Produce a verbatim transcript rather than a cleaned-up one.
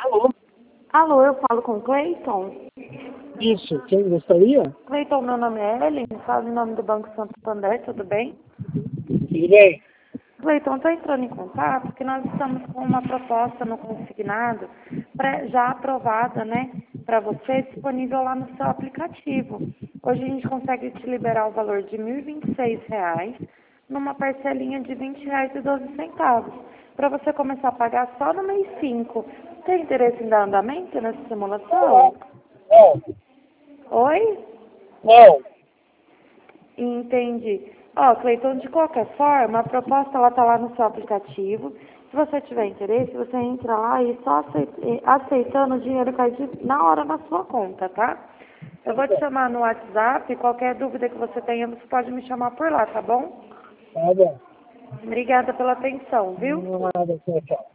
Alô? Alô, eu falo com o Cleiton? Isso, quem gostaria? Cleiton, meu nome é Ellen, falo em nome do Banco Santander, tudo bem? Tudo bem? Cleiton, estou entrando em contato porque nós estamos com uma proposta no consignado pré- já aprovada, né, para você, disponível lá no seu aplicativo. Hoje a gente consegue te liberar o valor de mil e vinte e seis reais numa parcelinha de vinte reais e doze centavos, para você começar a pagar só no mês cinco. Tem interesse em dar andamento nessa simulação? Não, Oi? não. Entendi. Ó, Cleiton, de qualquer forma, a proposta ela tá lá no seu aplicativo. Se você tiver interesse, você entra lá e só aceit- eh, aceitando o dinheiro cai de- na hora na sua conta, tá? Eu vou te chamar no WhatsApp, qualquer dúvida que você tenha, você pode me chamar por lá, tá bom? Tá bom. Obrigada pela atenção, viu? Nada, tchau, tchau.